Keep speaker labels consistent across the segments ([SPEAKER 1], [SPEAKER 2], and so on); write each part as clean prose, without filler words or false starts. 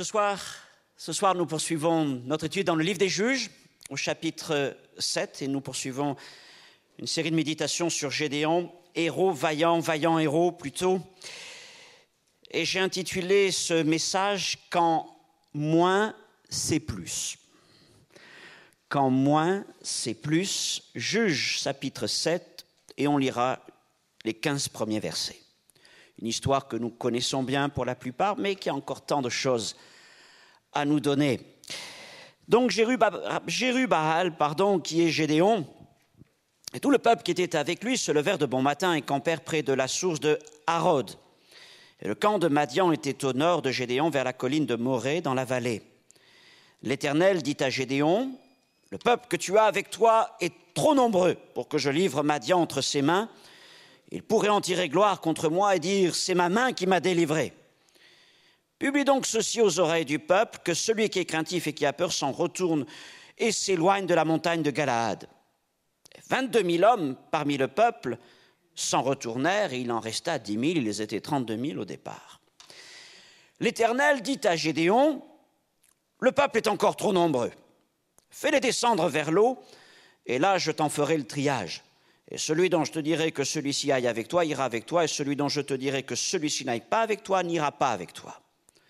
[SPEAKER 1] Ce soir, nous poursuivons notre étude dans le livre des Juges, au chapitre 7, et nous poursuivons une série de méditations sur Gédéon, héros, vaillant héros plutôt. Et j'ai intitulé ce message « Quand moins, c'est plus ». Quand moins, c'est plus, Juges, chapitre 7, et on lira les 15 premiers versets. Une histoire que nous connaissons bien pour la plupart, mais qui a encore tant de choses à nous donner. Donc Jérubbaal, qui est Gédéon, et tout le peuple qui était avec lui se levèrent de bon matin et campèrent près de la source de Harod. Et le camp de Madian était au nord de Gédéon, vers la colline de Morée, dans la vallée. L'Éternel dit à Gédéon, « Le peuple que tu as avec toi est trop nombreux pour que je livre Madian entre ses mains. Il pourrait en tirer gloire contre moi et dire, c'est ma main qui m'a délivré. Publie donc ceci aux oreilles du peuple, que celui qui est craintif et qui a peur s'en retourne et s'éloigne de la montagne de Galaad. 22 000 hommes parmi le peuple s'en retournèrent et il en resta 10 000, ils étaient 32 000 au départ. L'Éternel dit à Gédéon, le peuple est encore trop nombreux. Fais-les descendre vers l'eau et là je t'en ferai le triage. Et celui dont je te dirai que celui-ci aille avec toi, ira avec toi, et celui dont je te dirai que celui-ci n'aille pas avec toi, n'ira pas avec toi.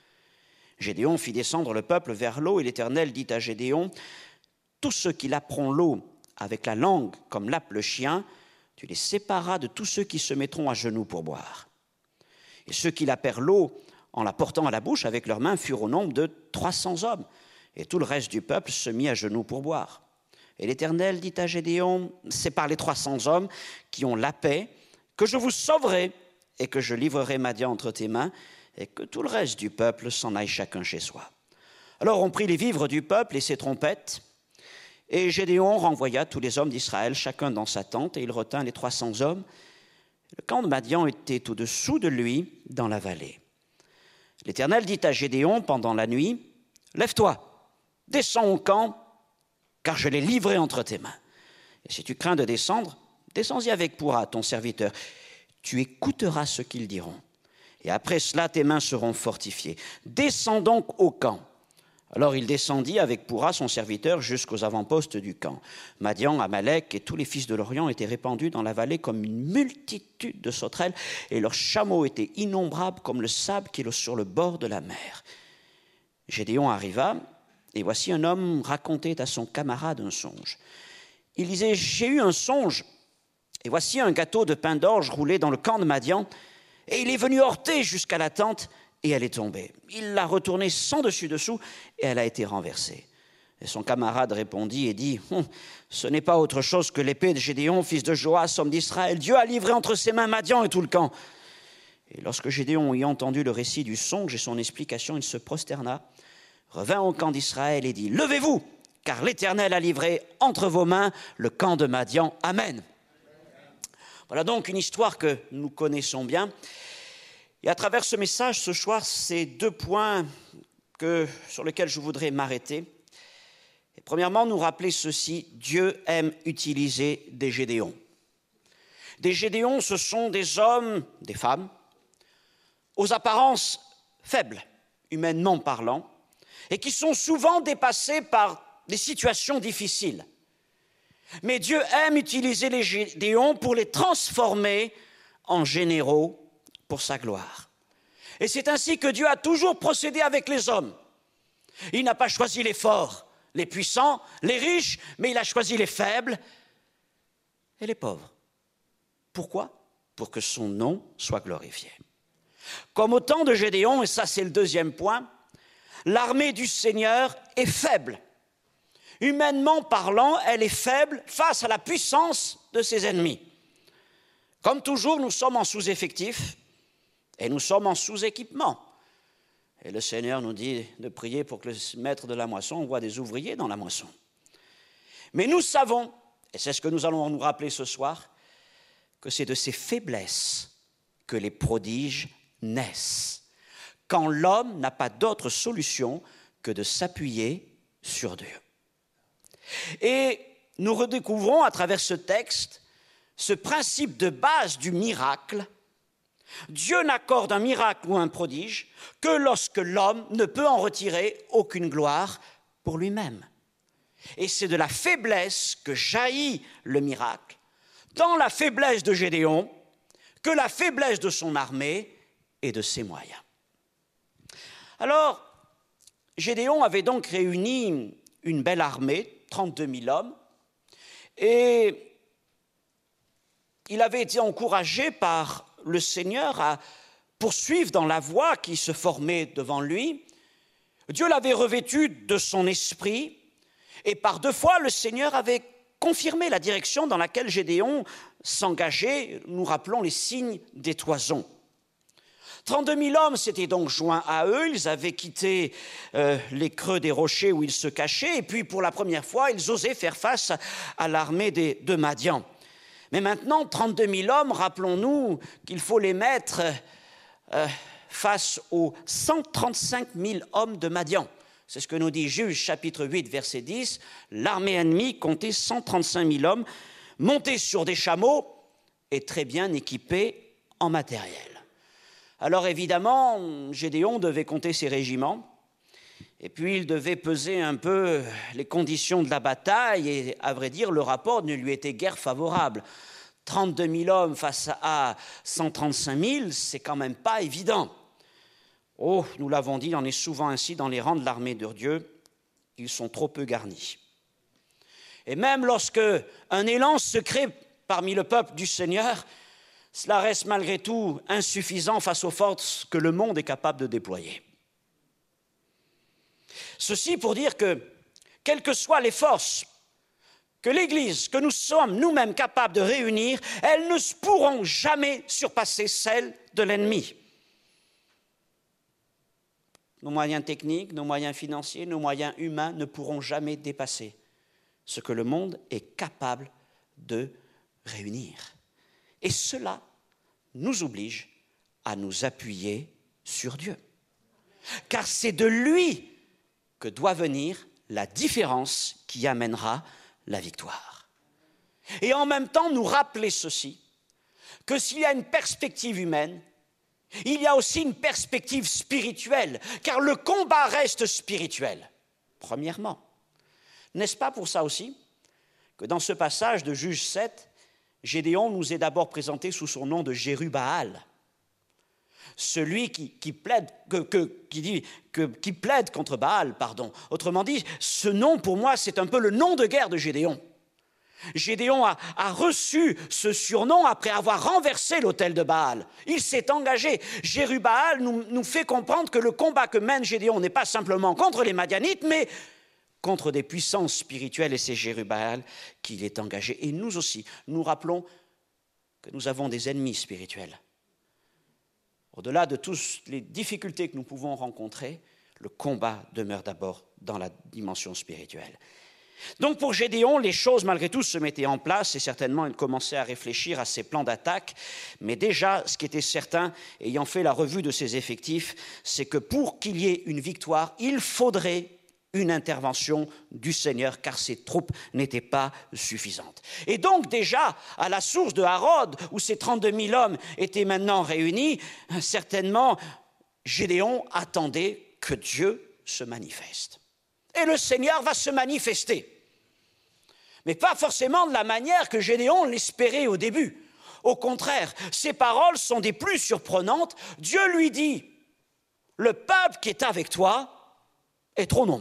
[SPEAKER 1] Gédéon fit descendre le peuple vers l'eau, et l'Éternel dit à Gédéon, tous ceux qui laperont l'eau avec la langue, comme lappe le chien, tu les sépareras de tous ceux qui se mettront à genoux pour boire. Et ceux qui lapèrent l'eau en la portant à la bouche avec leurs mains furent au nombre de 300 hommes, et tout le reste du peuple se mit à genoux pour boire. Et l'Éternel dit à Gédéon, c'est par les 300 hommes qui ont la paix que je vous sauverai et que je livrerai Madian entre tes mains et que tout le reste du peuple s'en aille chacun chez soi. Alors on prit les vivres du peuple et ses trompettes et Gédéon renvoya tous les hommes d'Israël, chacun dans sa tente, et il retint les 300 hommes. Le camp de Madian était au-dessous de lui dans la vallée. L'Éternel dit à Gédéon pendant la nuit, lève-toi, descends au camp, car je l'ai livré entre tes mains. Et si tu crains de descendre, descends-y avec Pourra, ton serviteur. Tu écouteras ce qu'ils diront. Et après cela, tes mains seront fortifiées. Descends donc au camp. Alors il descendit avec Pourra, son serviteur, jusqu'aux avant-postes du camp. Madian, Amalek et tous les fils de l'Orient étaient répandus dans la vallée comme une multitude de sauterelles, et leurs chameaux étaient innombrables comme le sable qui est sur le bord de la mer. Gédéon arriva, et voici un homme racontait à son camarade un songe. Il disait, j'ai eu un songe, et voici un gâteau de pain d'orge roulé dans le camp de Madian, et il est venu heurter jusqu'à la tente, et elle est tombée. Il l'a retournée sans dessus-dessous, et elle a été renversée. Et son camarade répondit et dit, ce n'est pas autre chose que l'épée de Gédéon, fils de Joas, homme d'Israël. Dieu a livré entre ses mains Madian et tout le camp. Et lorsque Gédéon eut entendu le récit du songe et son explication, il se prosterna, revint au camp d'Israël et dit, levez-vous, car l'Éternel a livré entre vos mains le camp de Madian. Amen. Voilà donc une histoire que nous connaissons bien. Et à travers ce message, ce soir, c'est 2 points sur lesquels je voudrais m'arrêter. Et premièrement, nous rappeler ceci, Dieu aime utiliser des Gédéons. Des Gédéons, ce sont des hommes, des femmes, aux apparences faibles, humainement parlant, et qui sont souvent dépassés par des situations difficiles. Mais Dieu aime utiliser les Gédéons pour les transformer en généraux pour sa gloire. Et c'est ainsi que Dieu a toujours procédé avec les hommes. Il n'a pas choisi les forts, les puissants, les riches, mais il a choisi les faibles et les pauvres. Pourquoi ? Pour que son nom soit glorifié. Comme au temps de Gédéon, et ça c'est le 2e point, l'armée du Seigneur est faible. Humainement parlant, elle est faible face à la puissance de ses ennemis. Comme toujours, nous sommes en sous-effectif et nous sommes en sous-équipement. Et le Seigneur nous dit de prier pour que le maître de la moisson envoie des ouvriers dans la moisson. Mais nous savons, et c'est ce que nous allons nous rappeler ce soir, que c'est de ces faiblesses que les prodiges naissent. Quand l'homme n'a pas d'autre solution que de s'appuyer sur Dieu. Et nous redécouvrons à travers ce texte ce principe de base du miracle Dieu n'accorde un miracle ou un prodige que lorsque l'homme ne peut en retirer aucune gloire pour lui-même. Et c'est de la faiblesse que jaillit le miracle, dans la faiblesse de Gédéon, que la faiblesse de son armée et de ses moyens. Alors, Gédéon avait donc réuni une belle armée, 32 000 hommes, et il avait été encouragé par le Seigneur à poursuivre dans la voie qui se formait devant lui. Dieu l'avait revêtu de son esprit, et par 2 fois, le Seigneur avait confirmé la direction dans laquelle Gédéon s'engageait. Nous rappelons les signes des toisons. 32 000 hommes s'étaient donc joints à eux, ils avaient quitté les creux des rochers où ils se cachaient, et puis pour la première fois, ils osaient faire face à l'armée de Madian. Mais maintenant, 32 000 hommes, rappelons-nous qu'il faut les mettre face aux 135 000 hommes de Madian. C'est ce que nous dit Juges, chapitre 8, verset 10. L'armée ennemie comptait 135 000 hommes, montés sur des chameaux et très bien équipés en matériel. Alors évidemment, Gédéon devait compter ses régiments, et puis il devait peser un peu les conditions de la bataille, et à vrai dire, le rapport ne lui était guère favorable. 32 000 hommes face à 135 000, c'est quand même pas évident. Oh, nous l'avons dit, il en est souvent ainsi dans les rangs de l'armée de Dieu, ils sont trop peu garnis. Et même lorsque un élan se crée parmi le peuple du Seigneur, cela reste malgré tout insuffisant face aux forces que le monde est capable de déployer. Ceci pour dire que, quelles que soient les forces que l'Église, que nous sommes nous-mêmes capables de réunir, elles ne pourront jamais surpasser celles de l'ennemi. Nos moyens techniques, nos moyens financiers, nos moyens humains ne pourront jamais dépasser ce que le monde est capable de réunir. Et cela nous oblige à nous appuyer sur Dieu. Car c'est de lui que doit venir la différence qui amènera la victoire. Et en même temps, nous rappeler ceci, que s'il y a une perspective humaine, il y a aussi une perspective spirituelle, car le combat reste spirituel. Premièrement, n'est-ce pas pour ça aussi que dans ce passage de Juges 7, Gédéon nous est d'abord présenté sous son nom de Jérubbaal, celui qui plaide contre Baal, pardon. Autrement dit, ce nom pour moi, c'est un peu le nom de guerre de Gédéon. Gédéon a reçu ce surnom après avoir renversé l'autel de Baal. Il s'est engagé. Jérubbaal nous fait comprendre que le combat que mène Gédéon n'est pas simplement contre les Madianites, mais contre des puissances spirituelles, et c'est Jérubbaal qu'il est engagé. Et nous aussi, nous rappelons que nous avons des ennemis spirituels. Au-delà de toutes les difficultés que nous pouvons rencontrer, le combat demeure d'abord dans la dimension spirituelle. Donc pour Gédéon, les choses malgré tout se mettaient en place et certainement il commençait à réfléchir à ses plans d'attaque. Mais déjà, ce qui était certain, ayant fait la revue de ses effectifs, c'est que pour qu'il y ait une victoire, il faudrait une intervention du Seigneur, car ses troupes n'étaient pas suffisantes. Et donc déjà, à la source de Harod, où ces 32 000 hommes étaient maintenant réunis, certainement, Gédéon attendait que Dieu se manifeste. Et le Seigneur va se manifester. Mais pas forcément de la manière que Gédéon l'espérait au début. Au contraire, ses paroles sont des plus surprenantes. Dieu lui dit, « Le peuple qui est avec toi est trop nombreux. »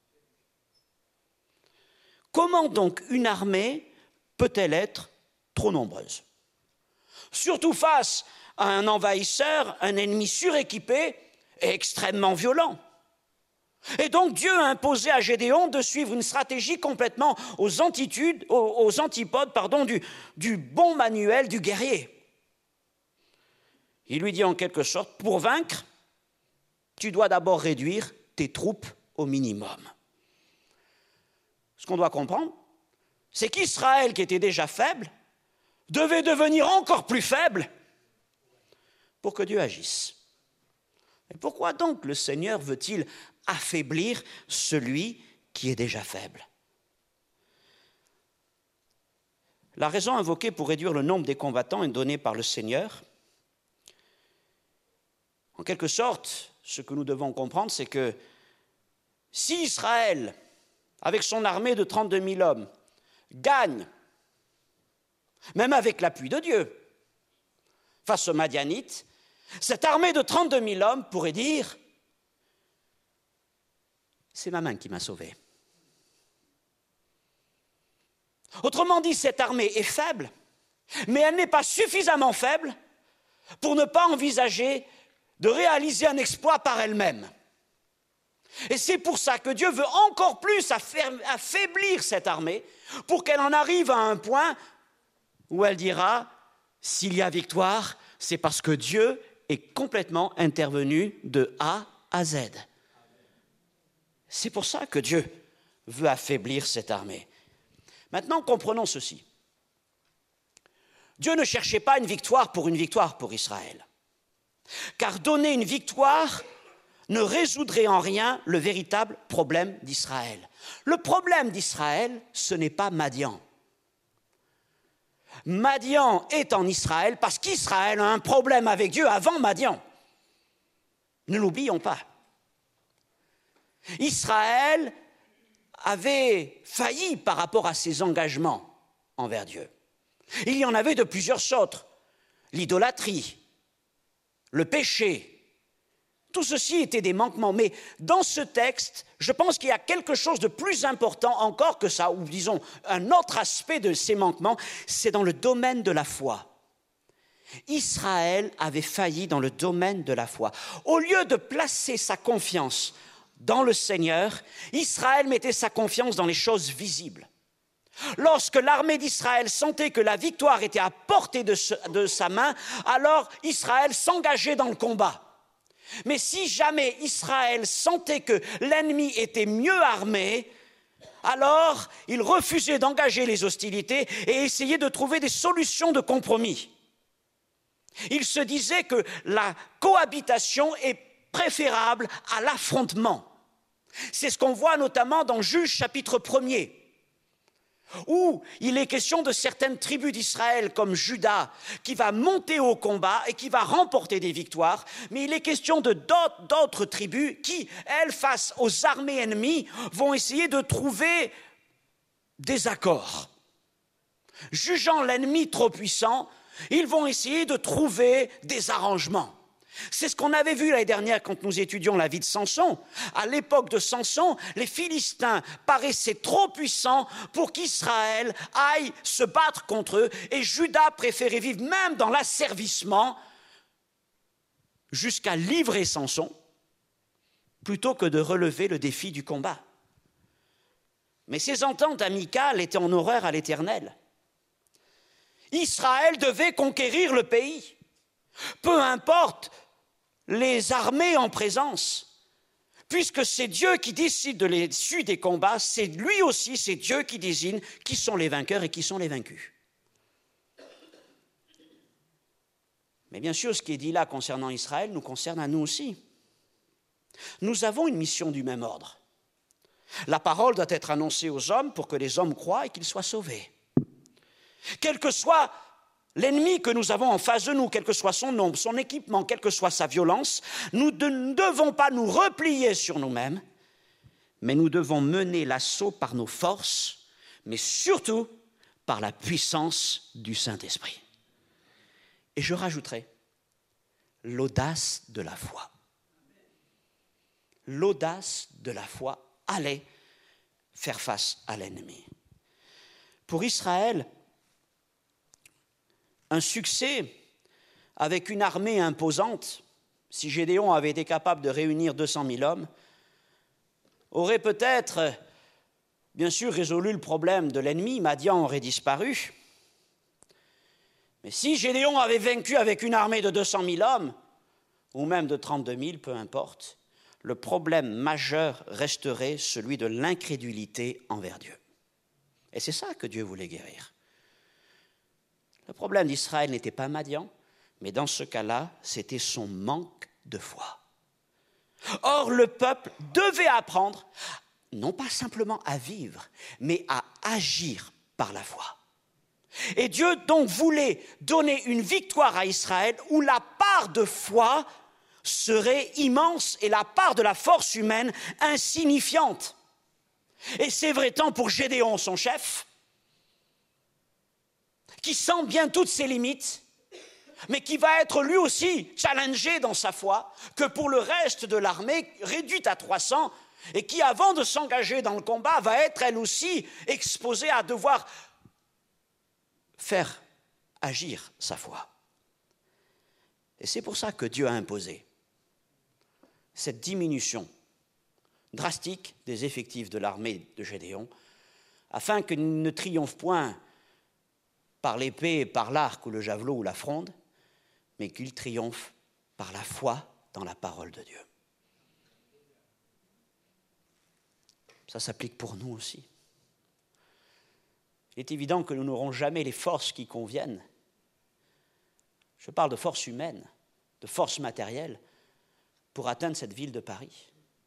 [SPEAKER 1] Comment donc une armée peut-elle être trop nombreuse? Surtout face à un envahisseur, un ennemi suréquipé et extrêmement violent. Et donc Dieu a imposé à Gédéon de suivre une stratégie complètement aux antipodes du bon manuel du guerrier. Il lui dit en quelque sorte, pour vaincre, tu dois d'abord réduire tes troupes au minimum. Ce qu'on doit comprendre, c'est qu'Israël, qui était déjà faible, devait devenir encore plus faible pour que Dieu agisse. Et pourquoi donc le Seigneur veut-il affaiblir celui qui est déjà faible? La raison invoquée pour réduire le nombre des combattants est donnée par le Seigneur. En quelque sorte, ce que nous devons comprendre, c'est que si Israël, avec son armée de 32 000 hommes, gagne, même avec l'appui de Dieu, face aux Madianites, cette armée de 32 000 hommes pourrait dire « c'est ma main qui m'a sauvé ». Autrement dit, cette armée est faible, mais elle n'est pas suffisamment faible pour ne pas envisager de réaliser un exploit par elle-même. Et c'est pour ça que Dieu veut encore plus affaiblir cette armée pour qu'elle en arrive à un point où elle dira « s'il y a victoire, c'est parce que Dieu est complètement intervenu de A à Z ». C'est pour ça que Dieu veut affaiblir cette armée. Maintenant, comprenons ceci. Dieu ne cherchait pas une victoire pour Israël. Car donner une victoire ne résoudrait en rien le véritable problème d'Israël. Le problème d'Israël, ce n'est pas Madian. Madian est en Israël parce qu'Israël a un problème avec Dieu avant Madian. Ne l'oublions pas. Israël avait failli par rapport à ses engagements envers Dieu. Il y en avait de plusieurs sortes. L'idolâtrie, le péché, tout ceci était des manquements. Mais dans ce texte, je pense qu'il y a quelque chose de plus important encore que ça, ou disons un autre aspect de ces manquements, c'est dans le domaine de la foi. Israël avait failli dans le domaine de la foi. Au lieu de placer sa confiance dans le Seigneur, Israël mettait sa confiance dans les choses visibles. Lorsque l'armée d'Israël sentait que la victoire était à portée de sa main, alors Israël s'engageait dans le combat. Mais si jamais Israël sentait que l'ennemi était mieux armé, alors il refusait d'engager les hostilités et essayait de trouver des solutions de compromis. Il se disait que la cohabitation est préférable à l'affrontement. C'est ce qu'on voit notamment dans Juges chapitre 1er, où il est question de certaines tribus d'Israël comme Juda qui va monter au combat et qui va remporter des victoires, mais il est question de d'autres tribus qui, elles, face aux armées ennemies, vont essayer de trouver des accords. Jugeant l'ennemi trop puissant, ils vont essayer de trouver des arrangements. C'est ce qu'on avait vu l'année dernière quand nous étudions la vie de Samson. À l'époque de Samson, les Philistins paraissaient trop puissants pour qu'Israël aille se battre contre eux et Juda préférait vivre même dans l'asservissement jusqu'à livrer Samson plutôt que de relever le défi du combat. Mais ces ententes amicales étaient en horreur à l'Éternel. Israël devait conquérir le pays. Peu importe les armées en présence, puisque c'est Dieu qui décide de l'issue des combats, c'est lui aussi, c'est Dieu qui désigne qui sont les vainqueurs et qui sont les vaincus. Mais bien sûr, ce qui est dit là concernant Israël nous concerne à nous aussi. Nous avons une mission du même ordre. La parole doit être annoncée aux hommes pour que les hommes croient et qu'ils soient sauvés. Quel que soit l'ennemi que nous avons en face de nous, quel que soit son nombre, son équipement, quelle que soit sa violence, nous ne devons pas nous replier sur nous-mêmes, mais nous devons mener l'assaut par nos forces, mais surtout par la puissance du Saint-Esprit. Et je rajouterai l'audace de la foi. L'audace de la foi allait faire face à l'ennemi. Pour Israël, un succès avec une armée imposante, si Gédéon avait été capable de réunir 200 000 hommes, aurait peut-être, bien sûr, résolu le problème de l'ennemi, Madian aurait disparu. Mais si Gédéon avait vaincu avec une armée de 200 000 hommes, ou même de 32 000, peu importe, le problème majeur resterait celui de l'incrédulité envers Dieu. Et c'est ça que Dieu voulait guérir. Le problème d'Israël n'était pas Madian, mais dans ce cas-là, c'était son manque de foi. Or, le peuple devait apprendre, non pas simplement à vivre, mais à agir par la foi. Et Dieu donc voulait donner une victoire à Israël où la part de foi serait immense et la part de la force humaine insignifiante. Et c'est vrai tant pour Gédéon, son chef, qui sent bien toutes ses limites, mais qui va être lui aussi challengé dans sa foi, que pour le reste de l'armée, réduite à 300, et qui, avant de s'engager dans le combat, va être elle aussi exposée à devoir faire agir sa foi. Et c'est pour ça que Dieu a imposé cette diminution drastique des effectifs de l'armée de Gédéon, afin qu'il ne triomphe point par l'épée, par l'arc ou le javelot ou la fronde, mais qu'il triomphe par la foi dans la parole de Dieu. Ça s'applique pour nous aussi. Il est évident que nous n'aurons jamais les forces qui conviennent. Je parle de force humaine, de force matérielle, pour atteindre cette ville de Paris.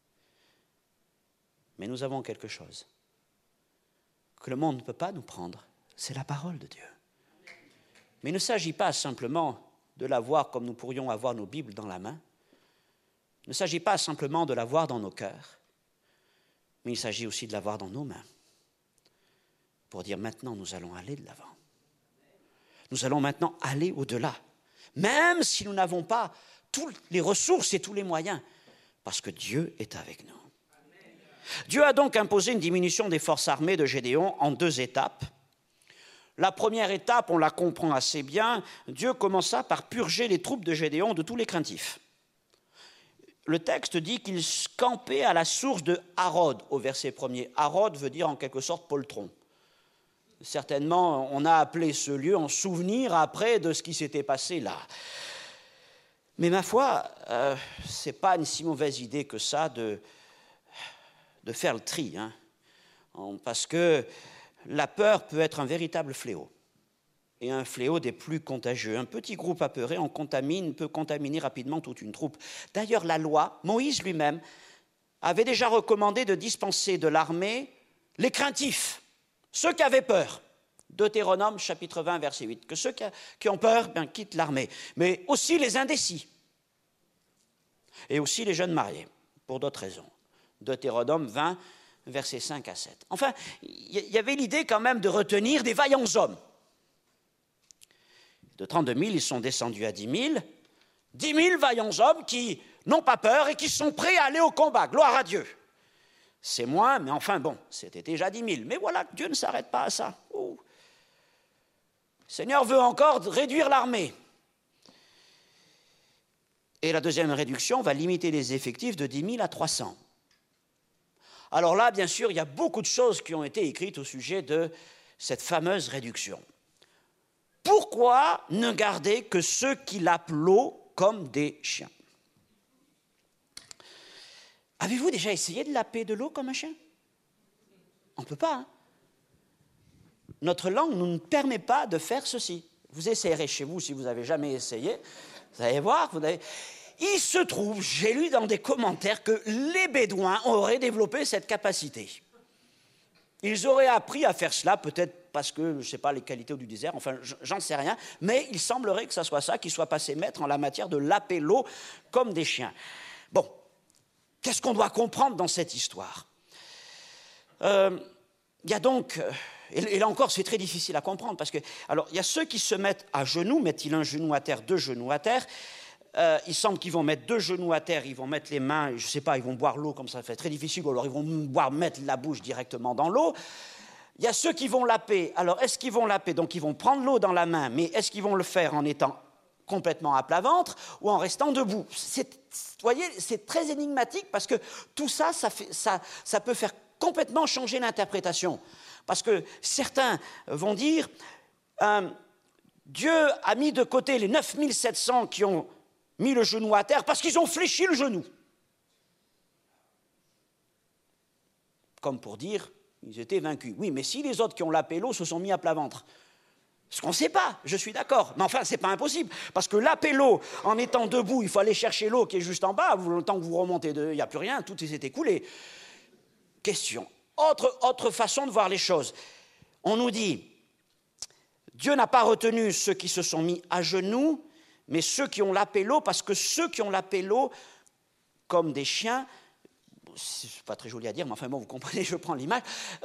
[SPEAKER 1] Mais nous avons quelque chose que le monde ne peut pas nous prendre, c'est la parole de Dieu. Mais il ne s'agit pas simplement de l'avoir comme nous pourrions avoir nos Bibles dans la main. Il ne s'agit pas simplement de l'avoir dans nos cœurs, mais il s'agit aussi de l'avoir dans nos mains. Pour dire maintenant, nous allons aller de l'avant. Nous allons maintenant aller au-delà, même si nous n'avons pas toutes les ressources et tous les moyens, parce que Dieu est avec nous. Dieu a donc imposé une diminution des forces armées de Gédéon en 2 étapes. La première étape, on la comprend assez bien, Dieu commença par purger les troupes de Gédéon de tous les craintifs. Le texte dit qu'ils campaient à la source de Harod, au verset 1er. Harod veut dire en quelque sorte poltron. Certainement, on a appelé ce lieu en souvenir après de ce qui s'était passé là. Mais ma foi, ce n'est pas une si mauvaise idée que ça de faire le tri, hein, parce que la peur peut être un véritable fléau, et un fléau des plus contagieux. Un petit groupe apeuré peut contaminer rapidement toute une troupe. D'ailleurs, la loi, Moïse lui-même, avait déjà recommandé de dispenser de l'armée les craintifs, ceux qui avaient peur. Deutéronome, chapitre 20, verset 8, que ceux qui ont peur quittent l'armée, mais aussi les indécis, et aussi les jeunes mariés, pour d'autres raisons. Deutéronome 20, versets 5 à 7. Enfin, il y avait l'idée quand même de retenir des vaillants hommes. De 32 000, ils sont descendus à 10 000. 10 000 vaillants hommes qui n'ont pas peur et qui sont prêts à aller au combat. Gloire à Dieu. C'est moins, mais enfin bon, c'était déjà 10 000. Mais voilà, Dieu ne s'arrête pas à ça. Oh. Le Seigneur veut encore réduire l'armée. Et la deuxième réduction va limiter les effectifs de 10 000 à 300. Alors là, bien sûr, il y a beaucoup de choses qui ont été écrites au sujet de cette fameuse réduction. Pourquoi ne garder que ceux qui lapent l'eau comme des chiens? Avez-vous déjà essayé de laper de l'eau comme un chien? On ne peut pas. Hein? Notre langue ne nous permet pas de faire ceci. Vous essayerez chez vous si vous n'avez jamais essayé. Vous allez voir, Il se trouve, j'ai lu dans des commentaires que les Bédouins auraient développé cette capacité. Ils auraient appris à faire cela, peut-être parce que, je ne sais pas, les qualités du désert, enfin, j'en sais rien, mais il semblerait que ce soit ça qui soit passé maître en la matière de laper l'eau comme des chiens. Bon, qu'est-ce qu'on doit comprendre dans cette histoire? Il y a donc, et là encore, c'est très difficile à comprendre, parce que, alors, il y a ceux qui se mettent à genoux, met-il un genou à terre, 2 genoux à terre. Il semble qu'ils vont mettre 2 genoux à terre, ils vont mettre les mains, je ne sais pas, ils vont boire l'eau comme ça fait très difficile, ou alors ils vont mettre la bouche directement dans l'eau. Il y a ceux qui vont laper. Alors, est-ce qu'ils vont laper? Donc, ils vont prendre l'eau dans la main, mais est-ce qu'ils vont le faire en étant complètement à plat ventre ou en restant debout? Vous voyez, c'est très énigmatique parce que tout ça, ça peut faire complètement changer l'interprétation. Parce que certains vont dire, Dieu a mis de côté les 9700 qui ont mis le genou à terre parce qu'ils ont fléchi le genou. Comme pour dire, ils étaient vaincus. Oui, mais si les autres qui ont lapé l'eau se sont mis à plat ventre, ce qu'on ne sait pas, je suis d'accord. Mais enfin, ce n'est pas impossible. Parce que laper l'eau en étant debout, il faut aller chercher l'eau qui est juste en bas. Le temps que vous remontez, il n'y a plus rien, tout s'est écoulé. Question. Autre façon de voir les choses. On nous dit, Dieu n'a pas retenu ceux qui se sont mis à genoux, mais ceux qui ont l'apélo, parce que ceux qui ont l'apélo, comme des chiens, c'est pas très joli à dire, mais enfin bon, vous comprenez, je prends l'image,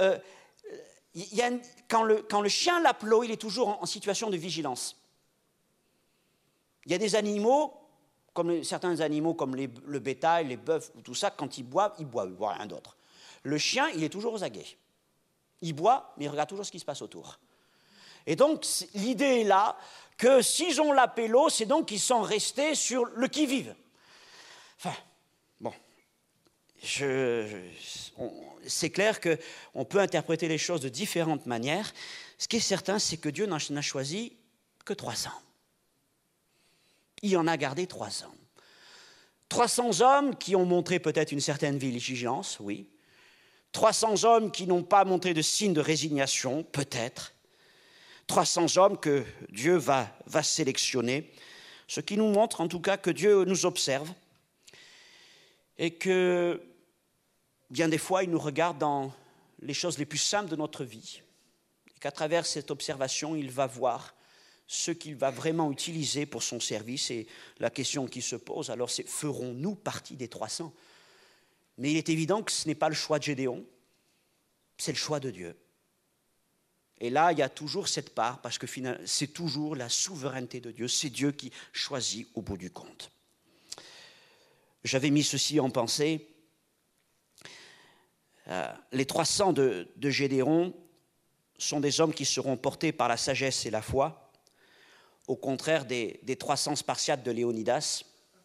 [SPEAKER 1] quand le chien l'appelo, il est toujours en situation de vigilance. Il y a des animaux, certains animaux comme le bétail, les bœufs, tout ça, quand ils boivent, il boit rien d'autre. Le chien, il est toujours aux aguets. Il boit, mais il regarde toujours ce qui se passe autour. Et donc, l'idée est là que s'ils ont l'apélo, c'est donc qu'ils sont restés sur le qui-vive. Enfin, bon, c'est clair qu'on peut interpréter les choses de différentes manières. Ce qui est certain, c'est que Dieu n'a choisi que 300. Il en a gardé 300. 300 hommes qui ont montré peut-être une certaine vigilance, oui. 300 hommes qui n'ont pas montré de signe de résignation, peut-être. 300 hommes que Dieu va sélectionner, ce qui nous montre en tout cas que Dieu nous observe et que bien des fois il nous regarde dans les choses les plus simples de notre vie et qu'à travers cette observation il va voir ce qu'il va vraiment utiliser pour son service. Et la question qui se pose alors c'est: ferons-nous partie des 300 ? Mais il est évident que ce n'est pas le choix de Gédéon, c'est le choix de Dieu. Et là, il y a toujours cette part, parce que finalement, c'est toujours la souveraineté de Dieu. C'est Dieu qui choisit au bout du compte. J'avais mis ceci en pensée. Les 300 de Gédéon sont des hommes qui seront portés par la sagesse et la foi, au contraire des 300 Spartiates de Léonidas,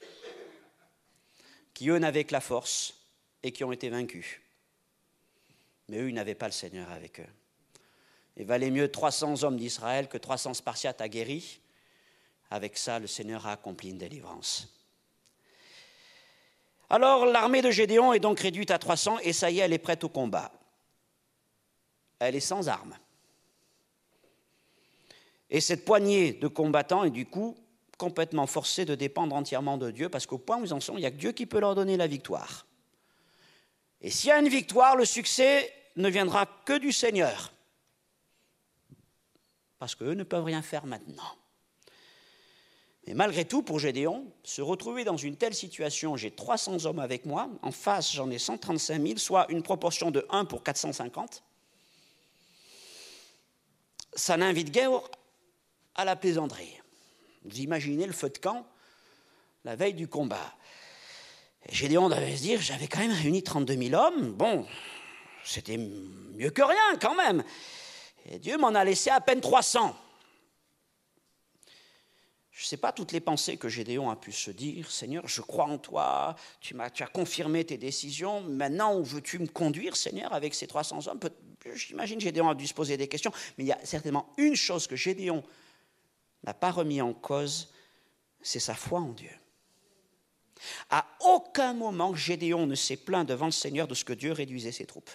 [SPEAKER 1] qui eux n'avaient que la force et qui ont été vaincus. Mais eux, ils n'avaient pas le Seigneur avec eux. Il valait mieux 300 hommes d'Israël que 300 Spartiates aguerris. Avec ça, le Seigneur a accompli une délivrance. Alors, l'armée de Gédéon est donc réduite à 300 et ça y est, elle est prête au combat. Elle est sans armes. Et cette poignée de combattants est du coup complètement forcée de dépendre entièrement de Dieu, parce qu'au point où ils en sont, il n'y a que Dieu qui peut leur donner la victoire. Et s'il y a une victoire, le succès ne viendra que du Seigneur. Parce qu'eux ne peuvent rien faire maintenant. Mais malgré tout, pour Gédéon, se retrouver dans une telle situation, j'ai 300 hommes avec moi, en face j'en ai 135 000, soit une proportion de 1 pour 450, ça n'invite guère à la plaisanterie. Vous imaginez le feu de camp, la veille du combat. Et Gédéon devait se dire, j'avais quand même réuni 32 000 hommes, bon, c'était mieux que rien quand même. Et Dieu m'en a laissé à peine 300. Je ne sais pas toutes les pensées que Gédéon a pu se dire. Seigneur, je crois en toi, tu as confirmé tes décisions. Maintenant, où veux-tu me conduire, Seigneur, avec ces 300 hommes ? J'imagine que Gédéon a dû se poser des questions. Mais il y a certainement une chose que Gédéon n'a pas remis en cause, c'est sa foi en Dieu. À aucun moment, Gédéon ne s'est plaint devant le Seigneur de ce que Dieu réduisait ses troupes.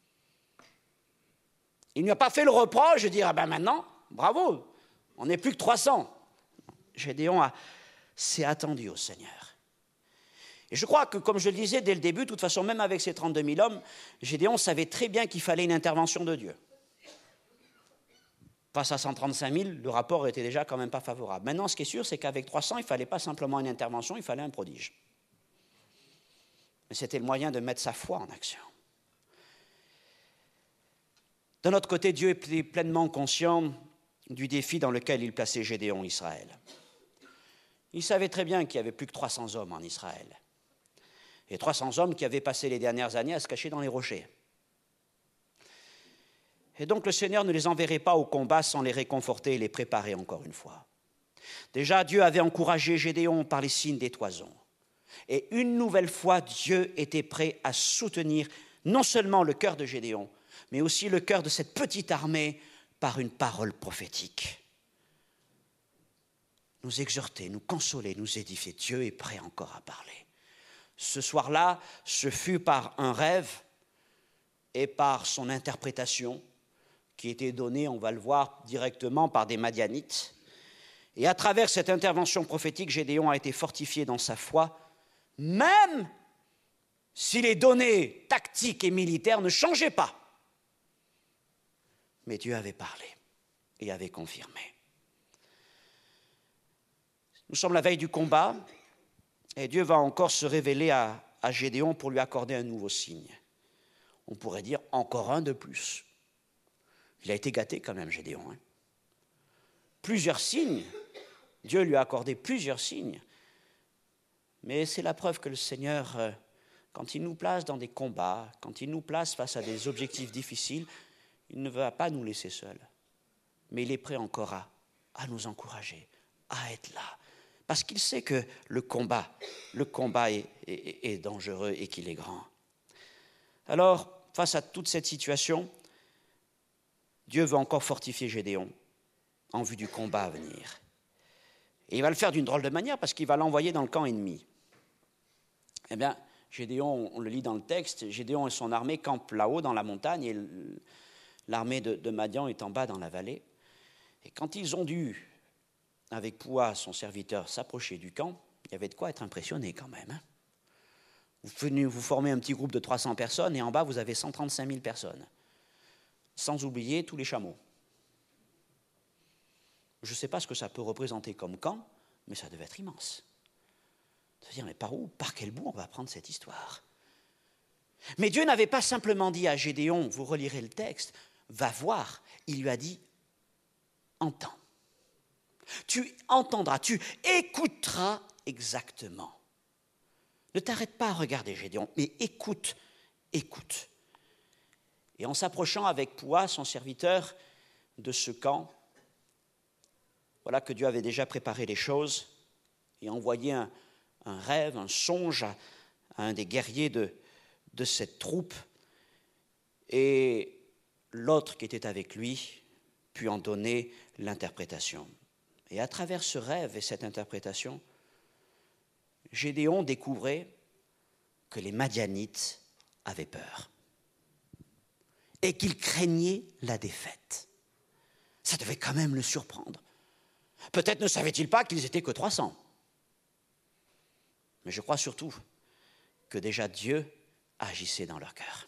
[SPEAKER 1] Il ne lui a pas fait le reproche de dire, maintenant, bravo, on n'est plus que 300. Gédéon s'est attendu au Seigneur. Et je crois que, comme je le disais dès le début, de toute façon, même avec ces 32 000 hommes, Gédéon savait très bien qu'il fallait une intervention de Dieu. Face à 135 000, le rapport était déjà quand même pas favorable. Maintenant, ce qui est sûr, c'est qu'avec 300, il ne fallait pas simplement une intervention, il fallait un prodige. Mais c'était le moyen de mettre sa foi en action. D'un autre côté, Dieu était pleinement conscient du défi dans lequel il plaçait Gédéon, Israël. Il savait très bien qu'il n'y avait plus que 300 hommes en Israël. Et 300 hommes qui avaient passé les dernières années à se cacher dans les rochers. Et donc le Seigneur ne les enverrait pas au combat sans les réconforter et les préparer encore une fois. Déjà, Dieu avait encouragé Gédéon par les signes des toisons. Et une nouvelle fois, Dieu était prêt à soutenir non seulement le cœur de Gédéon, mais aussi le cœur de cette petite armée par une parole prophétique. Nous exhorter, nous consoler, nous édifier. Dieu est prêt encore à parler. Ce soir-là, ce fut par un rêve et par son interprétation qui était donnée, on va le voir, directement par des Madianites. Et à travers cette intervention prophétique, Gédéon a été fortifié dans sa foi, même si les données tactiques et militaires ne changeaient pas. Mais Dieu avait parlé et avait confirmé. Nous sommes la veille du combat et Dieu va encore se révéler à Gédéon pour lui accorder un nouveau signe. On pourrait dire encore un de plus. Il a été gâté quand même, Gédéon. Plusieurs signes. Dieu lui a accordé plusieurs signes. Mais c'est la preuve que le Seigneur, quand il nous place dans des combats, quand il nous place face à des objectifs difficiles, il ne va pas nous laisser seuls. Mais il est prêt encore à nous encourager, à être là. Parce qu'il sait que le combat est dangereux et qu'il est grand. Alors, face à toute cette situation, Dieu veut encore fortifier Gédéon en vue du combat à venir. Et il va le faire d'une drôle de manière parce qu'il va l'envoyer dans le camp ennemi. Eh bien, Gédéon, on le lit dans le texte, Gédéon et son armée campent là-haut dans la montagne et l'armée de Madian est en bas dans la vallée. Et quand ils ont dû, avec Poua, son serviteur, s'approcher du camp, il y avait de quoi être impressionné quand même. Vous formez un petit groupe de 300 personnes et en bas, vous avez 135 000 personnes. Sans oublier tous les chameaux. Je ne sais pas ce que ça peut représenter comme camp, mais ça devait être immense. Ça veut dire, mais par quel bout on va prendre cette histoire? Mais Dieu n'avait pas simplement dit à Gédéon, vous relirez le texte, va voir. Il lui a dit, entends. Tu entendras, tu écouteras exactement. Ne t'arrête pas à regarder Gédéon, mais écoute. Et en s'approchant avec Poua, son serviteur, de ce camp, voilà que Dieu avait déjà préparé les choses et envoyé un rêve, un songe à un des guerriers de cette troupe. Et l'autre qui était avec lui put en donner l'interprétation. Et à travers ce rêve et cette interprétation, Gédéon découvrait que les Madianites avaient peur et qu'ils craignaient la défaite. Ça devait quand même le surprendre. Peut-être ne savait-il pas qu'ils étaient que 300. Mais je crois surtout que déjà Dieu agissait dans leur cœur.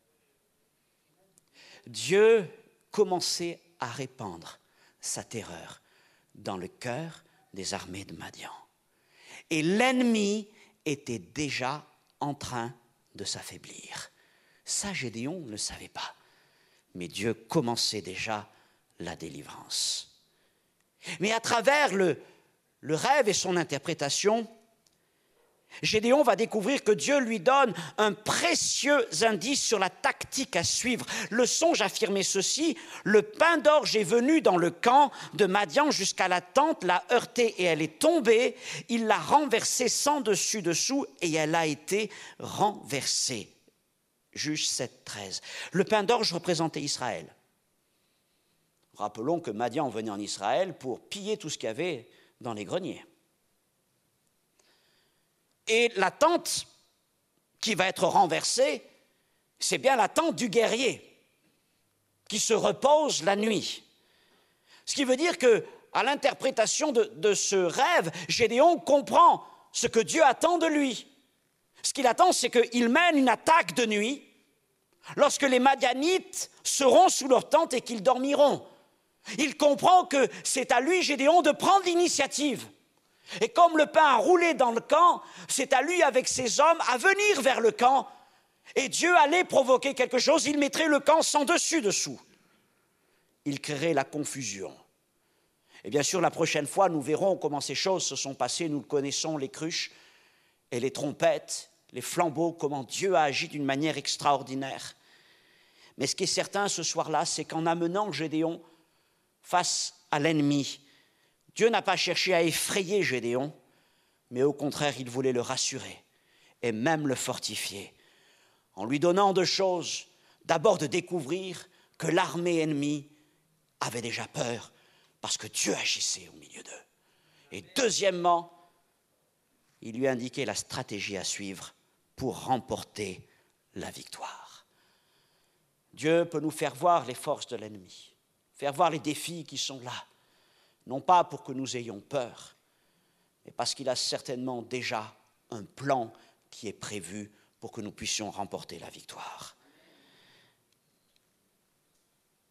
[SPEAKER 1] Dieu commençait à répandre sa terreur dans le cœur des armées de Madian. Et l'ennemi était déjà en train de s'affaiblir. Ça, Gédéon ne le savait pas. Mais Dieu commençait déjà la délivrance. Mais à travers le rêve et son interprétation, Gédéon va découvrir que Dieu lui donne un précieux indice sur la tactique à suivre. Le songe affirmait ceci, le pain d'orge est venu dans le camp de Madian jusqu'à la tente, l'a heurtée et elle est tombée, il l'a renversée sans dessus-dessous et elle a été renversée. Juge 7:13. Le pain d'orge représentait Israël. Rappelons que Madian venait en Israël pour piller tout ce qu'il y avait dans les greniers. Et la tente qui va être renversée, c'est bien la tente du guerrier qui se repose la nuit. Ce qui veut dire qu'à l'interprétation de ce rêve, Gédéon comprend ce que Dieu attend de lui. Ce qu'il attend, c'est qu'il mène une attaque de nuit lorsque les Madianites seront sous leur tente et qu'ils dormiront. Il comprend que c'est à lui, Gédéon, de prendre l'initiative. Et comme le pain a roulé dans le camp, c'est à lui, avec ses hommes, à venir vers le camp. Et Dieu allait provoquer quelque chose, il mettrait le camp sans dessus-dessous. Il créerait la confusion. Et bien sûr, la prochaine fois, nous verrons comment ces choses se sont passées. Nous le connaissons, les cruches et les trompettes, les flambeaux, comment Dieu a agi d'une manière extraordinaire. Mais ce qui est certain ce soir-là, c'est qu'en amenant Gédéon face à l'ennemi, Dieu n'a pas cherché à effrayer Gédéon, mais au contraire, il voulait le rassurer et même le fortifier, en lui donnant deux choses. D'abord, de découvrir que l'armée ennemie avait déjà peur, parce que Dieu agissait au milieu d'eux. Et deuxièmement, il lui indiquait la stratégie à suivre pour remporter la victoire. Dieu peut nous faire voir les forces de l'ennemi, faire voir les défis qui sont là, non pas pour que nous ayons peur, mais parce qu'il a certainement déjà un plan qui est prévu pour que nous puissions remporter la victoire.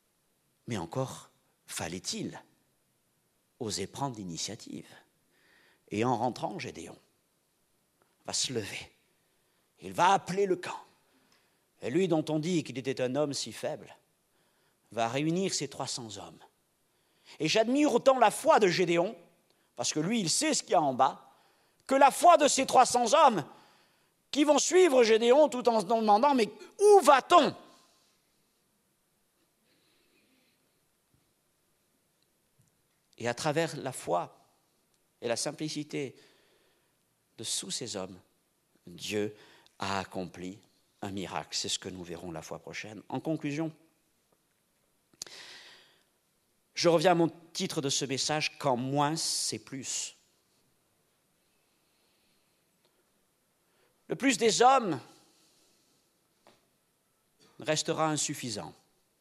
[SPEAKER 1] Mais encore, fallait-il oser prendre l'initiative? Et en rentrant, Gédéon va se lever. Il va appeler le camp. Et lui dont on dit qu'il était un homme si faible, va réunir ses 300 hommes. Et j'admire autant la foi de Gédéon, parce que lui, il sait ce qu'il y a en bas, que la foi de ces 300 hommes qui vont suivre Gédéon tout en se demandant, mais où va-t-on ? Et à travers la foi et la simplicité de tous ces hommes, Dieu a accompli un miracle. C'est ce que nous verrons la fois prochaine. En conclusion, je reviens à mon titre de ce message, quand moins c'est plus. Le plus des hommes restera insuffisant.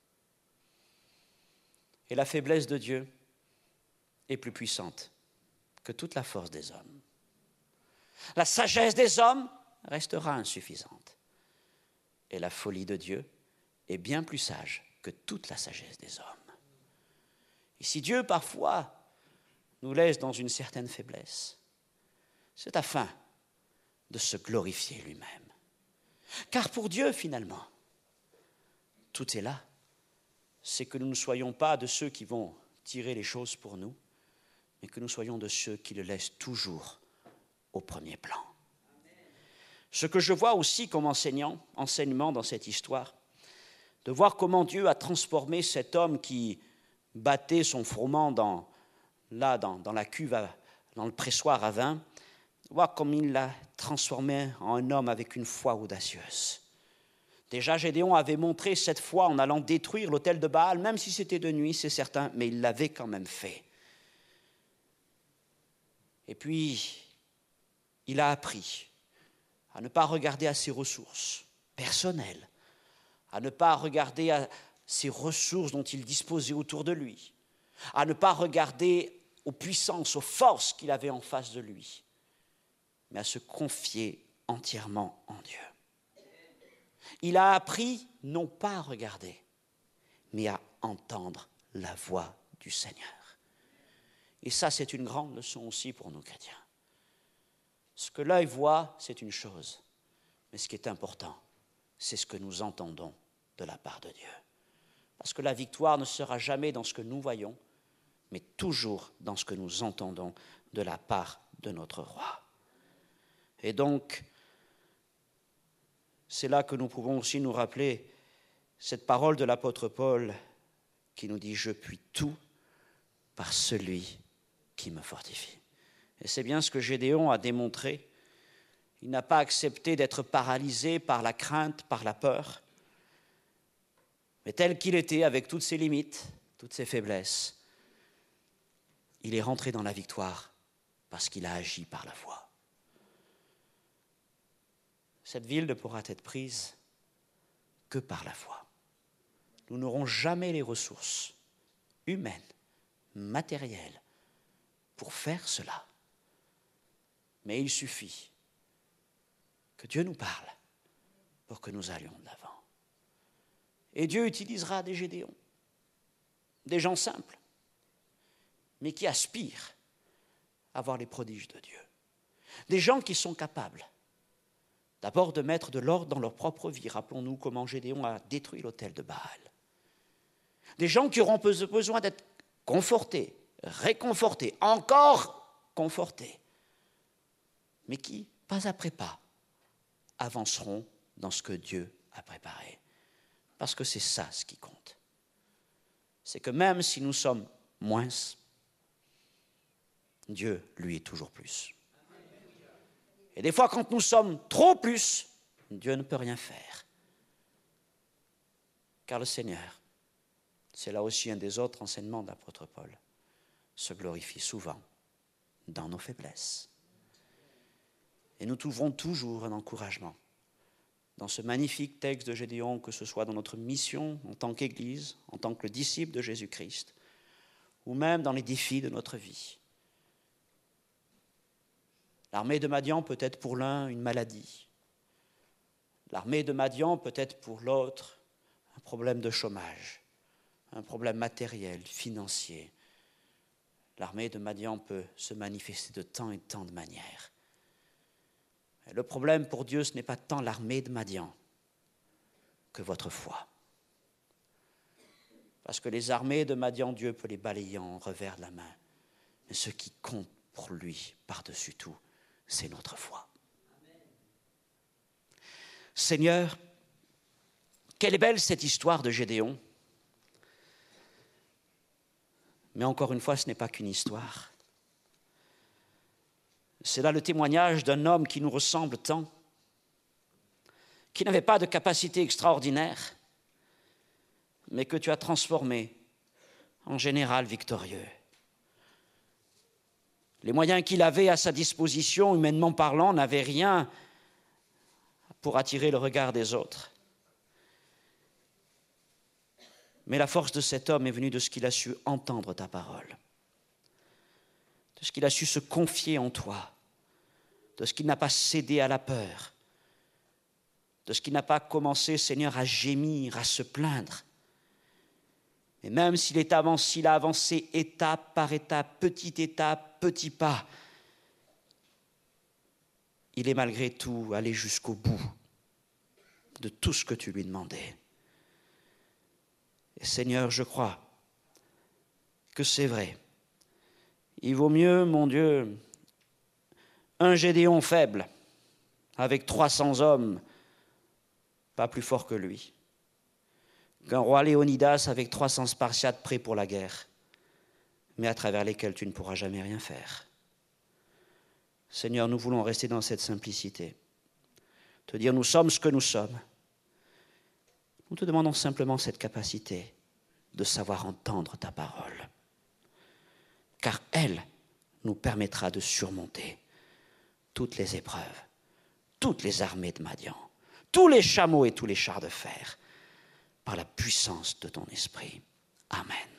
[SPEAKER 1] Et la faiblesse de Dieu est plus puissante que toute la force des hommes. La sagesse des hommes restera insuffisante. Et la folie de Dieu est bien plus sage que toute la sagesse des hommes. Et si Dieu, parfois, nous laisse dans une certaine faiblesse, c'est afin de se glorifier lui-même. Car pour Dieu, finalement, tout est là. C'est que nous ne soyons pas de ceux qui vont tirer les choses pour nous, mais que nous soyons de ceux qui le laissent toujours au premier plan. Ce que je vois aussi comme enseignement dans cette histoire, de voir comment Dieu a transformé cet homme qui battait son froment dans la cuve, dans le pressoir à vin, voir comment il l'a transformé en un homme avec une foi audacieuse. Déjà, Gédéon avait montré cette foi en allant détruire l'autel de Baal, même si c'était de nuit, c'est certain, mais il l'avait quand même fait. Et puis, il a appris à ne pas regarder à ses ressources personnelles, à ne pas regarder à ses ressources dont il disposait autour de lui, à ne pas regarder aux puissances, aux forces qu'il avait en face de lui, mais à se confier entièrement en Dieu. Il a appris non pas à regarder, mais à entendre la voix du Seigneur. Et ça, c'est une grande leçon aussi pour nous chrétiens. Ce que l'œil voit, c'est une chose, mais ce qui est important, c'est ce que nous entendons de la part de Dieu. Parce que la victoire ne sera jamais dans ce que nous voyons, mais toujours dans ce que nous entendons de la part de notre roi. Et donc, c'est là que nous pouvons aussi nous rappeler cette parole de l'apôtre Paul qui nous dit « Je puis tout par celui qui me fortifie ». Et c'est bien ce que Gédéon a démontré. Il n'a pas accepté d'être paralysé par la crainte, par la peur, mais tel qu'il était, avec toutes ses limites, toutes ses faiblesses, il est rentré dans la victoire parce qu'il a agi par la foi. Cette ville ne pourra être prise que par la foi. Nous n'aurons jamais les ressources humaines, matérielles, pour faire cela. Mais il suffit que Dieu nous parle pour que nous allions de l'avant. Et Dieu utilisera des Gédéons, des gens simples, mais qui aspirent à voir les prodiges de Dieu. Des gens qui sont capables d'abord de mettre de l'ordre dans leur propre vie. Rappelons-nous comment Gédéon a détruit l'autel de Baal. Des gens qui auront besoin d'être confortés, réconfortés, encore confortés, mais qui, pas après pas, avanceront dans ce que Dieu a préparé. Parce que c'est ça ce qui compte. C'est que même si nous sommes moins, Dieu, lui, est toujours plus. Et des fois, quand nous sommes trop plus, Dieu ne peut rien faire. Car le Seigneur, c'est là aussi un des autres enseignements de l'apôtre Paul, se glorifie souvent dans nos faiblesses. Et nous trouverons toujours un encouragement dans ce magnifique texte de Gédéon, que ce soit dans notre mission en tant qu'Église, en tant que disciple de Jésus-Christ, ou même dans les défis de notre vie. L'armée de Madian peut être pour l'un une maladie. L'armée de Madian peut être pour l'autre un problème de chômage, un problème matériel, financier. L'armée de Madian peut se manifester de tant et tant de manières. Et le problème pour Dieu, ce n'est pas tant l'armée de Madian que votre foi. Parce que les armées de Madian, Dieu peut les balayer en revers de la main. Mais ce qui compte pour lui, par-dessus tout, c'est notre foi. Amen. Seigneur, quelle est belle cette histoire de Gédéon. Mais encore une fois, ce n'est pas qu'une histoire. C'est là le témoignage d'un homme qui nous ressemble tant, qui n'avait pas de capacité extraordinaire, mais que tu as transformé en général victorieux. Les moyens qu'il avait à sa disposition, humainement parlant, n'avaient rien pour attirer le regard des autres. Mais la force de cet homme est venue de ce qu'il a su entendre ta parole, de ce qu'il a su se confier en toi, de ce qu'il n'a pas cédé à la peur, de ce qu'il n'a pas commencé, Seigneur, à gémir, à se plaindre. Et même s'il a avancé étape par étape, petit pas, il est malgré tout allé jusqu'au bout de tout ce que tu lui demandais. Et Seigneur, je crois que c'est vrai. Il vaut mieux, mon Dieu, un Gédéon faible, avec 300 hommes, pas plus fort que lui, qu'un roi Léonidas avec 300 Spartiates prêts pour la guerre, mais à travers lesquels tu ne pourras jamais rien faire. Seigneur, nous voulons rester dans cette simplicité, te dire nous sommes ce que nous sommes. Nous te demandons simplement cette capacité de savoir entendre ta parole, car elle nous permettra de surmonter toutes les épreuves, toutes les armées de Madian, tous les chameaux et tous les chars de fer, par la puissance de ton esprit. Amen.